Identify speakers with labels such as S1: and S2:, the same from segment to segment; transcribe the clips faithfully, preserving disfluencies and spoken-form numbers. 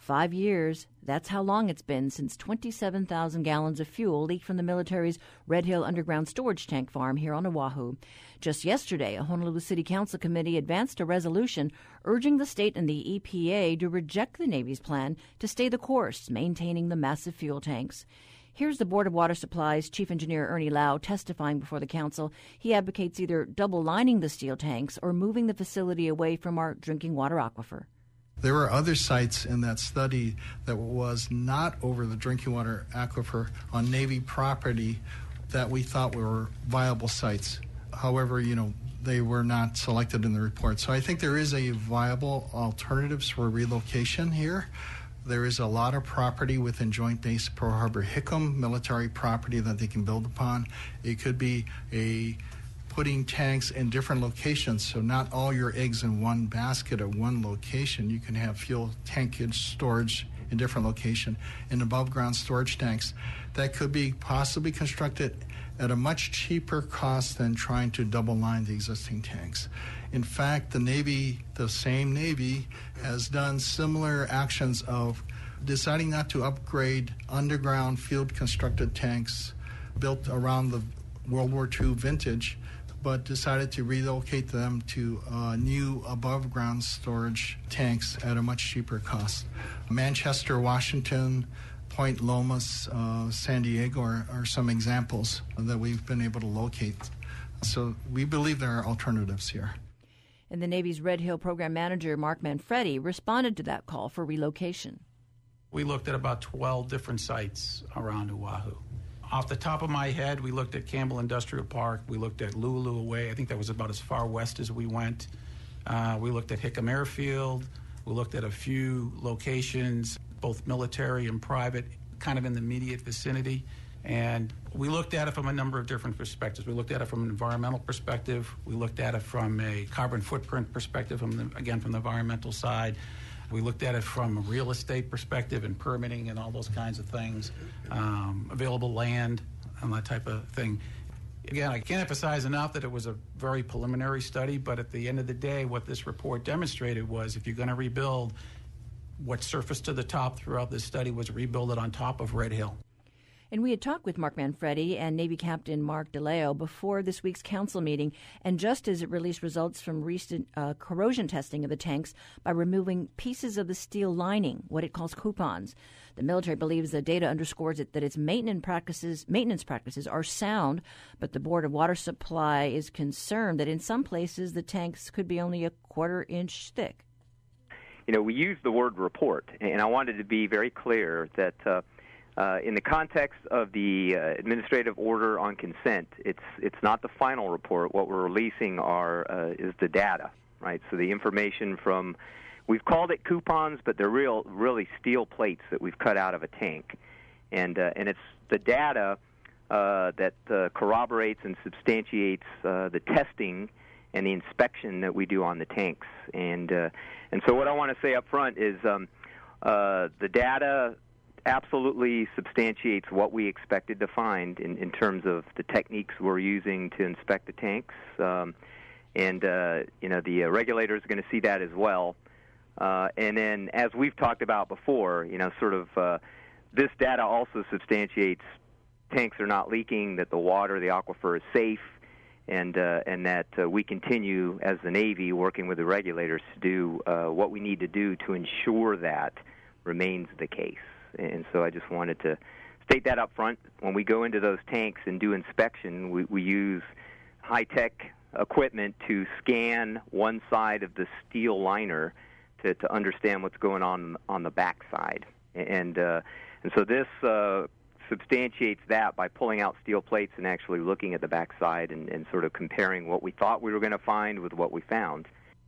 S1: Five years, that's how long it's been since twenty-seven thousand gallons of fuel leaked from the military's Red Hill underground storage tank farm here on Oahu. Just yesterday, a Honolulu City Council committee advanced a resolution urging the state and the E P A to reject the Navy's plan to stay the course, maintaining the massive fuel tanks. Here's the Board of Water Supply's Chief Engineer Ernie Lau testifying before the council. He advocates either double-lining the steel tanks or moving the facility away from our drinking water aquifer.
S2: There were other sites in that study that was not over the drinking water aquifer on Navy property that we thought were viable sites. However, you know, they were not selected in the report. So I think there is a viable alternatives for relocation here. There is a lot of property within Joint Base Pearl Harbor Hickam, military property that they can build upon. It could be a putting tanks in different locations, so not all your eggs in one basket at one location. You can have fuel tankage storage in different location in above ground storage tanks that could be possibly constructed at a much cheaper cost than trying to double line the existing tanks. In fact, the Navy, the same Navy, has done similar actions of deciding not to upgrade underground field constructed tanks built around the World War Two vintage, but decided to relocate them to uh, new above-ground storage tanks at a much cheaper cost. Manchester, Washington, Point Lomas, uh, San Diego are, are some examples that we've been able to locate. So we believe there are alternatives here.
S1: And the Navy's Red Hill Program Manager, Mark Manfredi, responded to that call for relocation.
S3: We looked at about twelve different sites around Oahu. Off the top of my head, we looked at Campbell Industrial Park. We looked at Lu'u'Lu'uwai. I think that was about as far west as we went. Uh, we looked at Hickam Airfield. We looked at a few locations, both military and private, kind of in the immediate vicinity. And we looked at it from a number of different perspectives. We looked at it from an environmental perspective. We looked at it from a carbon footprint perspective, from the, again, from the environmental side. We looked at it from a real estate perspective and permitting and all those kinds of things, um, available land and that type of thing. Again, I can't emphasize enough that it was a very preliminary study, but at the end of the day, what this report demonstrated was if you're going to rebuild, what surfaced to the top throughout this study was rebuild it on top of Red Hill.
S1: And we had talked with Mark Manfredi and Navy Captain Mark DeLeo before this week's council meeting, and just as it released results from recent uh, corrosion testing of the tanks by removing pieces of the steel lining, what it calls coupons. The military believes the data underscores it that its maintenance practices maintenance practices are sound, but the Board of Water Supply is concerned that in some places the tanks could be only a quarter inch thick.
S4: You know, we use the word report, and I wanted to be very clear that uh, Uh, in the context of the uh, administrative order on consent, it's it's not the final report. What we're releasing are uh, is the data, right? So the information from, we've called it coupons, but they're real really steel plates that we've cut out of a tank, and uh, and it's the data uh, that uh, corroborates and substantiates uh, the testing and the inspection that we do on the tanks. And uh, and so what I want to say up front is um, uh, the data absolutely substantiates what we expected to find in, in terms of the techniques we're using to inspect the tanks. Um, and, uh, you know, the uh, regulators are going to see that as well. Uh, and then, as we've talked about before, you know, sort of uh, this data also substantiates tanks are not leaking, that the water, the aquifer is safe, and uh, and that uh, we continue as the Navy working with the regulators to do uh, what we need to do to ensure that remains the case. And so I just wanted to state that up front. When we go into those tanks and do inspection, we, we use high-tech equipment to scan one side of the steel liner to, to understand what's going on on the backside. And, uh, and so this uh, substantiates that by pulling out steel plates and actually looking at the backside and, and sort of comparing what we thought we were going to find with what we found.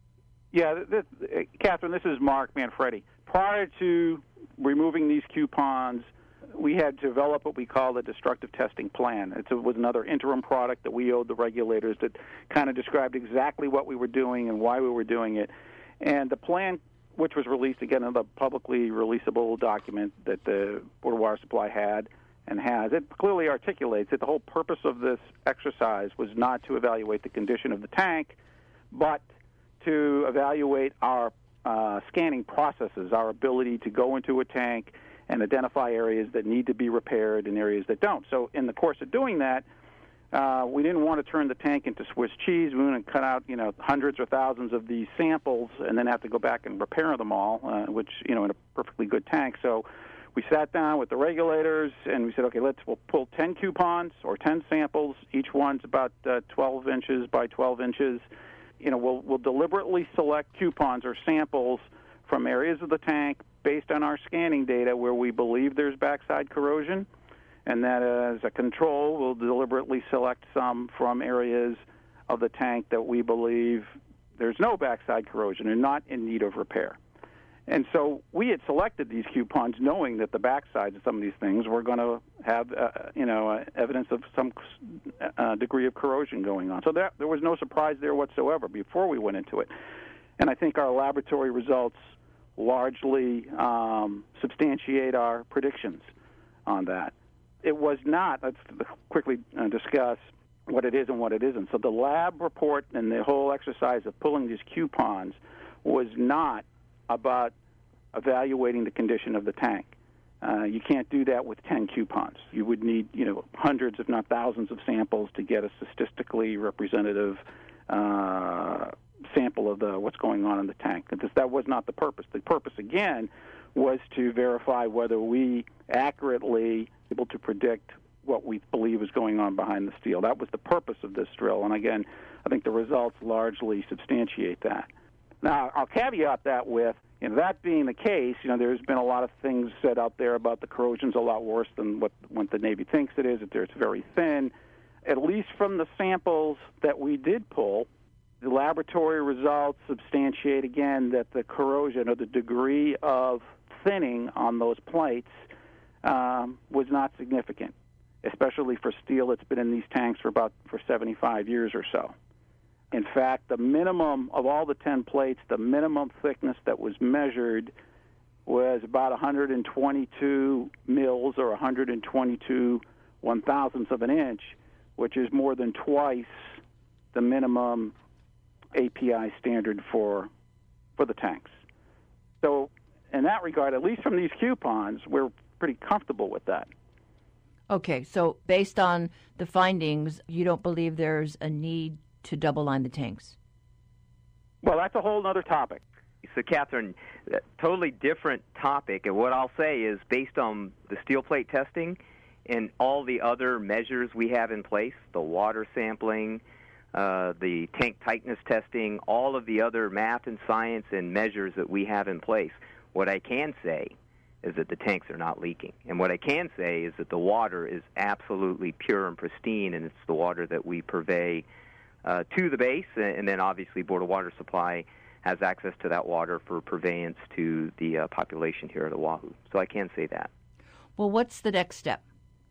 S5: Yeah, this, Catherine, this is Mark Manfredi. Prior to removing these coupons, we had developed what we call the destructive testing plan. It was another interim product that we owed the regulators that kind of described exactly what we were doing and why we were doing it. And the plan, which was released, again, in the publicly releasable document that the Board of Water Supply had and has, it clearly articulates that the whole purpose of this exercise was not to evaluate the condition of the tank, but to evaluate our uh, scanning processes, our ability to go into a tank and identify areas that need to be repaired and areas that don't. So in the course of doing that, uh, we didn't want to turn the tank into Swiss cheese. We wanted to cut out, you know, hundreds or thousands of these samples and then have to go back and repair them all, uh, which, you know, in a perfectly good tank. So we sat down with the regulators and we said, okay, let's we'll pull ten coupons or ten samples. Each one's about uh, twelve inches by twelve inches. You know, we'll we'll deliberately select coupons or samples from areas of the tank based on our scanning data where we believe there's backside corrosion, and that as a control, we'll deliberately select some from areas of the tank that we believe there's no backside corrosion and not in need of repair. And so we had selected these coupons knowing that the backsides of some of these things were going to have, uh, you know, uh, evidence of some uh, degree of corrosion going on. So that, there was no surprise there whatsoever before we went into it. And I think our laboratory results largely um, substantiate our predictions on that. It was not, let's quickly uh, discuss what it is and what it isn't. So the lab report and the whole exercise of pulling these coupons was not about evaluating the condition of the tank. Uh, you can't do that with ten coupons. You would need, you know, hundreds, if not thousands, of samples to get a statistically representative uh, sample of the what's going on in the tank. This, that was not the purpose. The purpose, again, was to verify whether we accurately able to predict what we believe is going on behind the steel. That was the purpose of this drill, and again, I think the results largely substantiate that. Now, I'll caveat that with, you know, that being the case, you know, there's been a lot of things said out there about the corrosion's a lot worse than what, what the Navy thinks it is, that it's very thin. At least from the samples that we did pull, the laboratory results substantiate, again, that the corrosion or the degree of thinning on those plates um, was not significant, especially for steel that's been in these tanks for about for seventy-five years or so. In fact, the minimum of all the ten plates, the minimum thickness that was measured was about one hundred twenty-two mils or one hundred twenty-two one thousandths of an inch, which is more than twice the minimum A P I standard for for the tanks. So in that regard, at least from these coupons, we're pretty comfortable with that.
S1: Okay, so based on the findings, you don't believe there's a need to double line the tanks?
S5: Well, that's a whole other topic.
S4: So, Catherine, totally different topic. And what I'll say is, based on the steel plate testing and all the other measures we have in place, the water sampling, uh, the tank tightness testing, all of the other math and science and measures that we have in place, what I can say is that the tanks are not leaking. And what I can say is that the water is absolutely pure and pristine, and it's the water that we purvey uh, to the base, and then obviously Board of Water Supply has access to that water for purveyance to the uh, population here at Oahu. So I can say that.
S1: Well, what's the next step?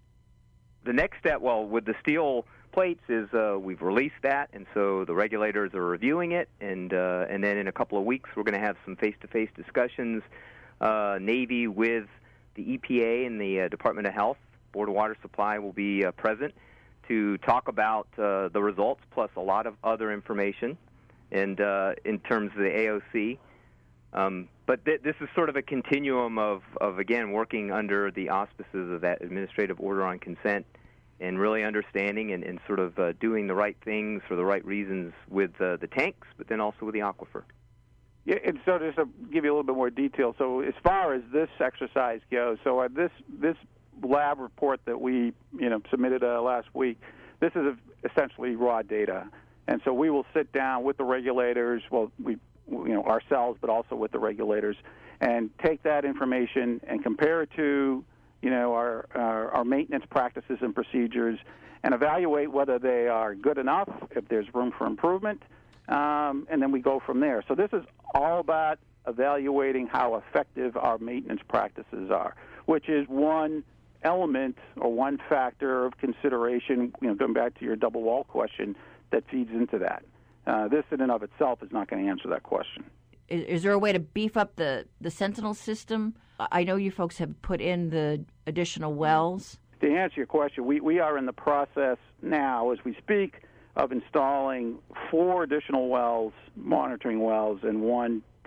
S4: The next step, well, with the steel plates is uh, we've released that, and so the regulators are reviewing it, and uh, and then in a couple of weeks we're going to have some face-to-face discussions, uh, Navy with the E P A and the uh, Department of Health. Board of Water Supply will be uh, present to talk about uh, the results, plus a lot of other information, and uh, in terms of the A O C. Um, but th- this is sort of a continuum of, of, again, working under the auspices of that administrative order on consent and really understanding and, and sort of uh, doing the right things for the right reasons with uh, the tanks, but then also with the aquifer.
S5: Yeah, and so just to give you a little bit more detail, so as far as this exercise goes, so uh, this this lab report that we you know submitted uh, last week, this is essentially raw data, and so we will sit down with the regulators, well, we you know ourselves, but also with the regulators, and take that information and compare it to you know our our, our maintenance practices and procedures, and evaluate whether they are good enough, if there's room for improvement, um, and then we go from there. So this is all about evaluating how effective our maintenance practices are, which is one element or one factor of consideration, you know, going back to your double wall question, that feeds into that. Uh, this in and of itself is not going to answer that question.
S1: Is, is there a way to beef up the, the Sentinel system? I know you folks have put in the additional wells.
S5: To answer your question, we, we are in the process now, as we speak, of installing four additional wells, monitoring wells, and one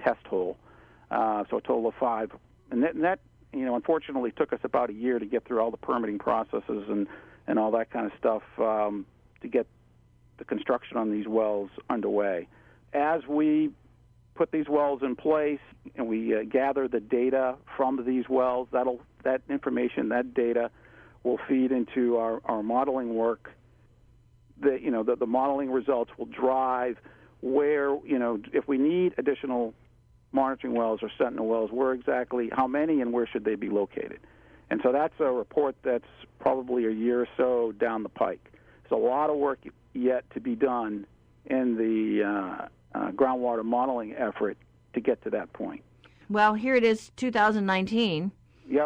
S5: test hole. Uh, so a total of five. And that, and that, you know, unfortunately took us about a year to get through all the permitting processes and, and all that kind of stuff um, to get the construction on these wells underway. As we put these wells in place and we uh, gather the data from these wells, that'll that information, that data, will feed into our, our modeling work. The you know the, the modeling results will drive where you know if we need additional monitoring wells or sentinel wells, where exactly, how many, and where should they be located. And so that's a report that's probably a year or so down the pike. There's a lot of work yet to be done in the uh, uh, groundwater modeling effort to get to that point.
S1: Well, here it is, two thousand nineteen.
S5: Yep.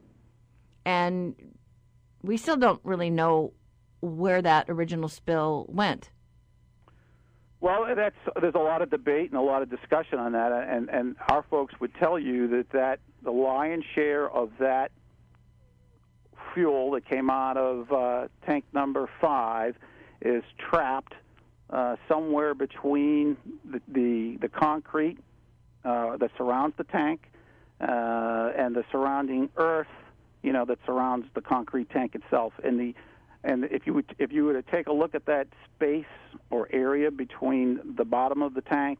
S1: And we still don't really know where that original spill went.
S5: Well, that's there's a lot of debate and a lot of discussion on that, and, and our folks would tell you that, that the lion's share of that fuel that came out of uh, tank number five is trapped uh, somewhere between the, the, the concrete uh, that surrounds the tank uh, and the surrounding earth, you know, that surrounds the concrete tank itself. And the And if you would, if you were to take a look at that space or area between the bottom of the tank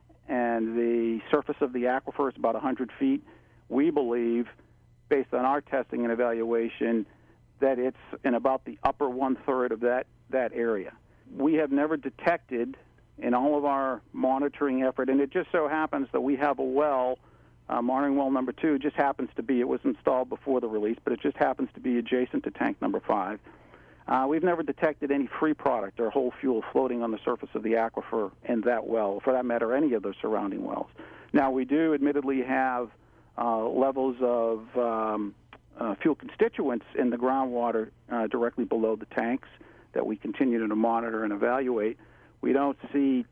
S5: and the surface of the aquifer, it's about one hundred feet. We believe, based on our testing and evaluation, that it's in about the upper one-third of that, that area. We have never detected in all of our monitoring effort, and it just so happens that we have a well, uh, monitoring well number two, just happens to be, it was installed before the release, but it just happens to be adjacent to tank number five. Uh, we've never detected any free product or whole fuel floating on the surface of the aquifer in that well, for that matter, any of the surrounding wells. Now, we do admittedly have uh, levels of um, uh, fuel constituents in the groundwater uh, directly below the tanks that we continue to monitor and evaluate. We don't see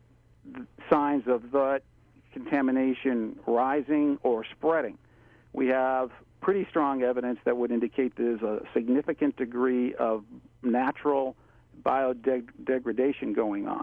S5: signs of that contamination rising or spreading. We have pretty strong evidence that would indicate there's a significant degree of natural biodegradation going on.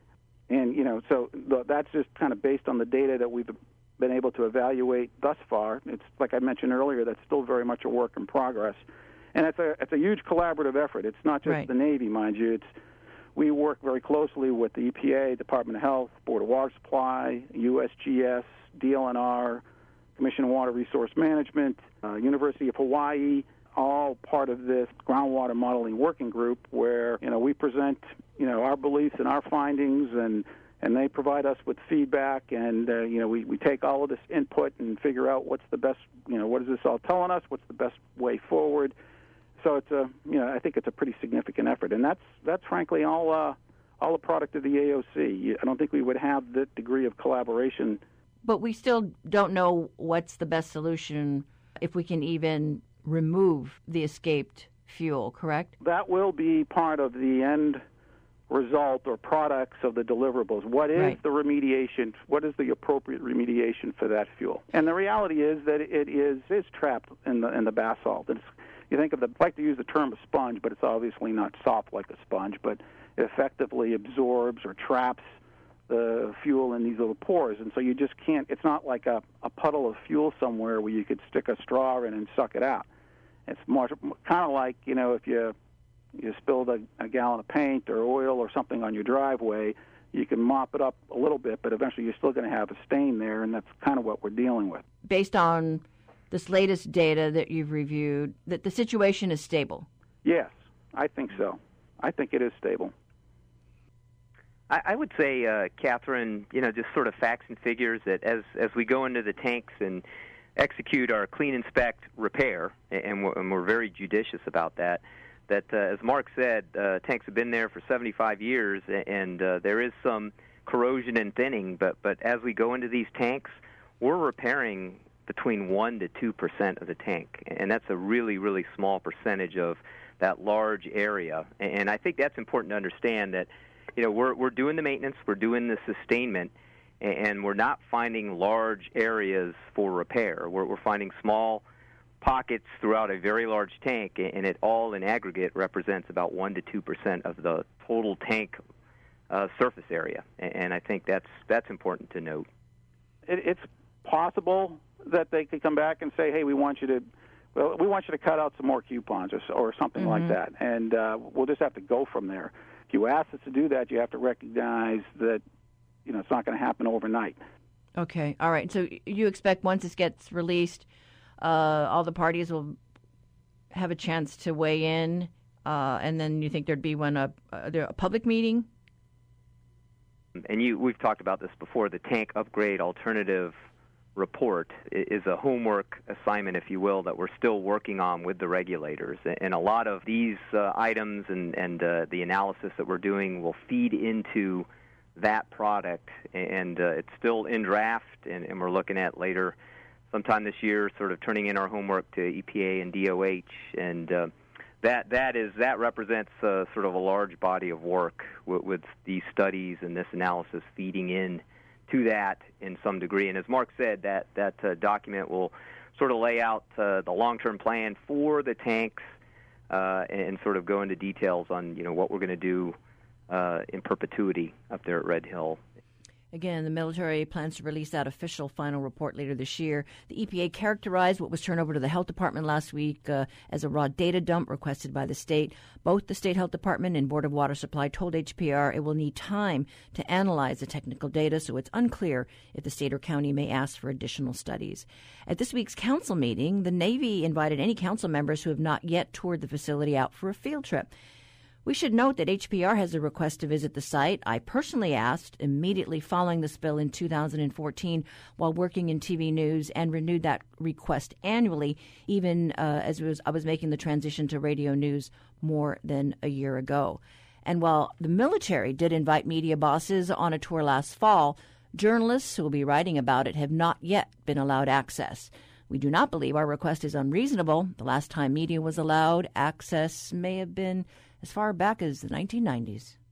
S5: And, you know, so that's just kind of based on the data that we've been able to evaluate thus far. It's, like I mentioned earlier, that's still very much a work in progress. And it's a, it's a huge collaborative effort. It's not just
S1: right.
S5: the Navy, mind you. It's we work very closely with the E P A, Department of Health, Board of Water Supply, U S G S, D L N R, Commission on Water Resource Management, uh, University of Hawaii, all part of this groundwater modeling working group where, you know, we present, you know, our beliefs and our findings, and, and they provide us with feedback, and, uh, you know, we, we take all of this input and figure out what's the best, you know, what is this all telling us, what's the best way forward. So it's a, you know, I think it's a pretty significant effort, and that's, that's frankly all, uh, all a product of the A O C. I don't think we would have that degree of collaboration.
S1: But we still don't know what's the best solution, if we can even remove the escaped fuel, correct?
S5: That will be part of the end result or products of the deliverables. What is
S1: right.
S5: the remediation? What is the appropriate remediation for that fuel? And the reality is that it is is trapped in the in the basalt. It's, you think of the, I like to use the term a sponge, but it's obviously not soft like a sponge, but it effectively absorbs or traps the fuel in these little pores. And so you just can't, it's not like a, a puddle of fuel somewhere where you could stick a straw in and suck it out. It's more kind of like, you know, if you you spilled a, a gallon of paint or oil or something on your driveway, you can mop it up a little bit, but eventually you're still going to have a stain there, and that's kind of what we're dealing with.
S1: Based on this latest data that you've reviewed, that the situation is stable?
S5: Yes, I think so. I think it is stable.
S4: I, I would say, uh, Catherine, you know, just sort of facts and figures that as as we go into the tanks and execute our clean, inspect, repair, and we're, and we're very judicious about that, that, uh, as Mark said, uh, tanks have been there for seventy-five years, and uh, there is some corrosion and thinning, but, but as we go into these tanks, we're repairing between one to two percent of the tank, and that's a really, really small percentage of that large area. And I think that's important to understand that, you know, we're we're doing the maintenance, we're doing the sustainment, and we're not finding large areas for repair. We're, we're finding small pockets throughout a very large tank, and it all in aggregate represents about one to two percent of the total tank uh, surface area. And I think that's that's important to note.
S5: it, it's possible that they could come back and say, hey, we want you to well, we want you to cut out some more coupons or, or something
S1: mm-hmm.
S5: like that. And uh, we'll just have to go from there. If you ask us to do that, you have to recognize that, you know, it's not going to happen overnight.
S1: Okay. All right. So you expect once this gets released, uh, all the parties will have a chance to weigh in, uh, and then you think there'd be one a, uh, there a public meeting?
S4: And you, we've talked about this before. The tank upgrade alternative report is a homework assignment, if you will, that we're still working on with the regulators. And a lot of these uh, items and, and uh, the analysis that we're doing will feed into that product. And uh, it's still in draft, and, and we're looking at later, sometime this year, sort of turning in our homework to E P A and D O H. And uh, that that is that represents uh, sort of a large body of work with, with these studies and this analysis feeding in to that in some degree. And as Mark said, that, that uh, document will sort of lay out uh, the long-term plan for the tanks uh, and, and sort of go into details on, you know, what we're going to do uh, in perpetuity up there at Red Hill.
S1: Again, the military plans to release that official final report later this year. The E P A characterized what was turned over to the Health Department last week uh, as a raw data dump requested by the state. Both the State Health Department and Board of Water Supply told H P R it will need time to analyze the technical data, so it's unclear if the state or county may ask for additional studies. At this week's council meeting, the Navy invited any council members who have not yet toured the facility out for a field trip. We should note that H P R has a request to visit the site. I personally asked immediately following the spill in two thousand fourteen while working in T V news and renewed that request annually, even uh, as was, I was making the transition to radio news more than a year ago. And while the military did invite media bosses on a tour last fall, journalists who will be writing about it have not yet been allowed access. We do not believe our request is unreasonable. The last time media was allowed access may have been as far back as the nineteen nineties.